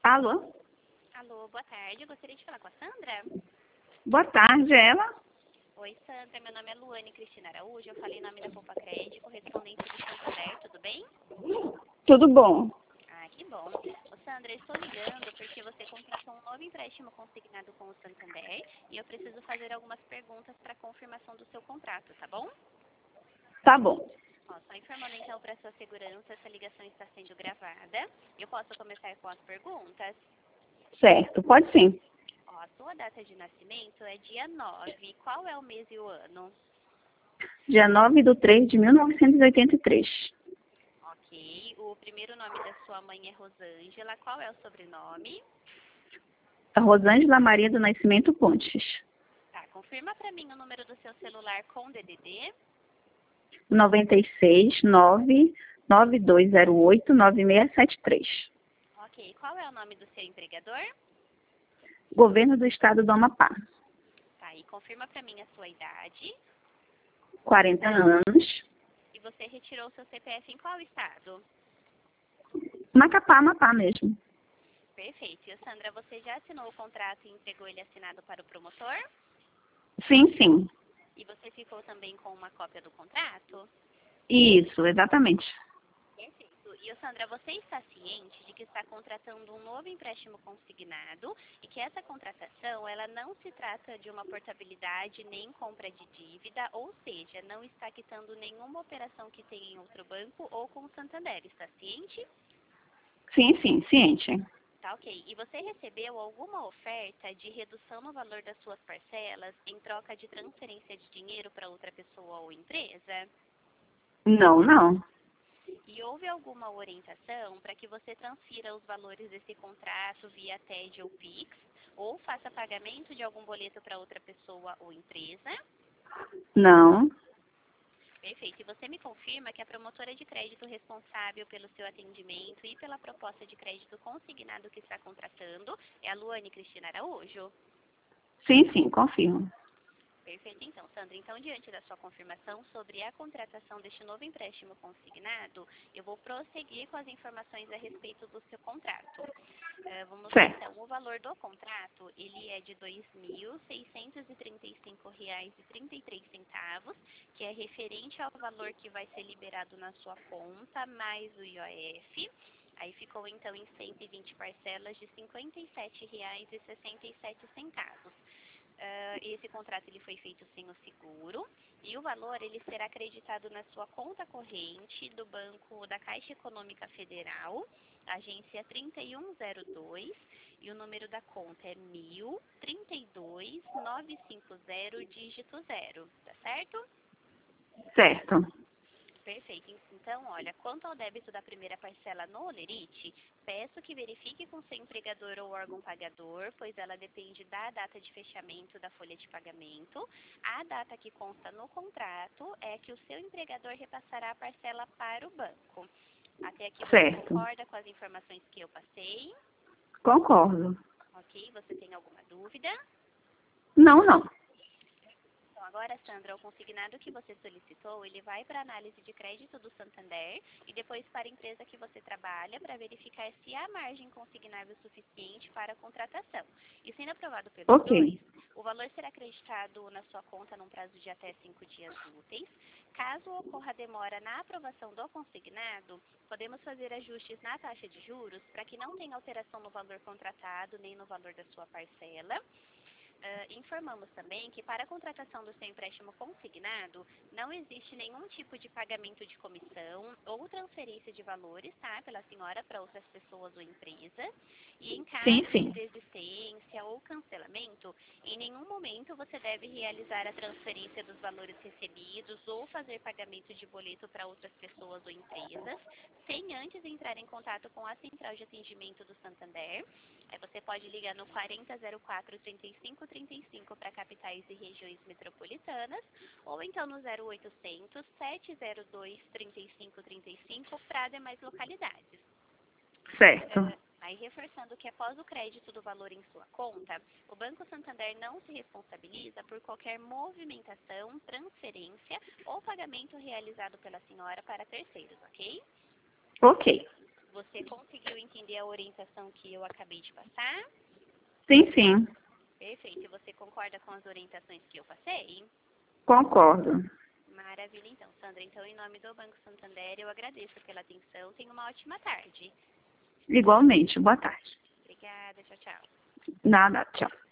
Alô? Alô, boa tarde. Eu gostaria de falar com a Sandra. Boa tarde, ela? Oi, Sandra. Meu nome é Luane Cristina Araújo. Eu falei em nome da Poupa Crédito, correspondente do Santander. Tudo bem? Tudo bom? Ah, que bom. Ô, Sandra, eu estou ligando porque você contratou um novo empréstimo consignado com o Santander e eu preciso fazer algumas perguntas para confirmação do seu contrato, tá bom? Tá bom. Ó, só informando então para sua segurança, essa ligação está sendo gravada. Eu posso começar com as perguntas? Certo, pode sim. Ó, a sua data de nascimento é dia 9. Qual é o mês e o ano? Dia 9/3/1983. Ok. O primeiro nome da sua mãe é Rosângela. Qual é o sobrenome? Rosângela Maria do Nascimento Pontes. Tá, confirma para mim o número do seu celular com DDD. 96-99208-9673. Ok. Qual é o nome do seu empregador? Governo do Estado do Amapá. Tá, e confirma para mim a sua idade. 40 anos. E você retirou seu CPF em qual estado? Macapá, Amapá mesmo. Perfeito. E, Sandra, você já assinou o contrato e entregou ele assinado para o promotor? Sim, sim. E você ficou também com uma cópia do contrato? Isso, exatamente. Perfeito. E, Sandra, você está ciente de que está contratando um novo empréstimo consignado e que essa contratação, ela não se trata de uma portabilidade nem compra de dívida, ou seja, não está quitando nenhuma operação que tenha em outro banco ou com o Santander. Está ciente? Sim, sim, ciente. Tá, ok. E você recebeu alguma oferta de redução no valor das suas parcelas em troca de transferência de dinheiro para outra pessoa ou empresa? Não, não. E houve alguma orientação para que você transfira os valores desse contrato via TED ou Pix, ou faça pagamento de algum boleto para outra pessoa ou empresa? Não. Perfeito. E você me confirma que a promotora de crédito responsável pelo seu atendimento e pela proposta de crédito consignado que está contratando é a Luane Cristina Araújo? Sim, sim, confirmo. Perfeito, então, Sandra. Então, diante da sua confirmação sobre a contratação deste novo empréstimo consignado, eu vou prosseguir com as informações a respeito do seu contrato. Vamos lá, Certo. então. O valor do contrato, ele é de R$ 2.635,33, que é referente ao valor que vai ser liberado na sua conta, mais o IOF. Aí ficou, então, em 120 parcelas de R$ 57,67. Esse contrato ele foi feito sem o seguro e o valor ele será acreditado na sua conta corrente do Banco da Caixa Econômica Federal, agência 3102, e o número da conta é 1000-32950, dígito 0, tá certo? Certo. Perfeito. Então, olha, quanto ao débito da primeira parcela no Olerite, peço que verifique com seu empregador ou órgão pagador, pois ela depende da data de fechamento da folha de pagamento. A data que consta no contrato é que o seu empregador repassará a parcela para o banco. Até aqui você Certo. concorda com as informações que eu passei? Concordo. Ok, você tem alguma dúvida? Não, não. Então, agora, Sandra, o consignado que você solicitou, ele vai para a análise de crédito do Santander e depois para a empresa que você trabalha para verificar se há margem consignável suficiente para a contratação. E sendo aprovado pelos Ok. dois, o valor será acreditado na sua conta num prazo de até 5 dias úteis. Caso ocorra demora na aprovação do consignado, podemos fazer ajustes na taxa de juros para que não tenha alteração no valor contratado nem no valor da sua parcela. Informamos também que para a contratação do seu empréstimo consignado, não existe nenhum tipo de pagamento de comissão ou transferência de valores, tá, pela senhora para outras pessoas ou empresas. E em Sim, caso de sim. desistência ou cancelamento, em nenhum momento você deve realizar a transferência dos valores recebidos ou fazer pagamento de boleto para outras pessoas ou empresas, sem antes entrar em contato com a Central de Atendimento do Santander. Aí você pode ligar no 4004-3535 para capitais e regiões metropolitanas, ou então no 0800-702-3535 para demais localidades. Certo. Aí, reforçando que após o crédito do valor em sua conta, o Banco Santander não se responsabiliza por qualquer movimentação, transferência ou pagamento realizado pela senhora para terceiros, ok? Ok. Você Você conseguiu entender a orientação que eu acabei de passar? Sim, sim. Perfeito. E você concorda com as orientações que eu passei? Concordo. Maravilha, então, Sandra. Então, em nome do Banco Santander, eu agradeço pela atenção. Tenha uma ótima tarde. Igualmente. Boa tarde. Obrigada. Tchau, tchau. Nada, tchau.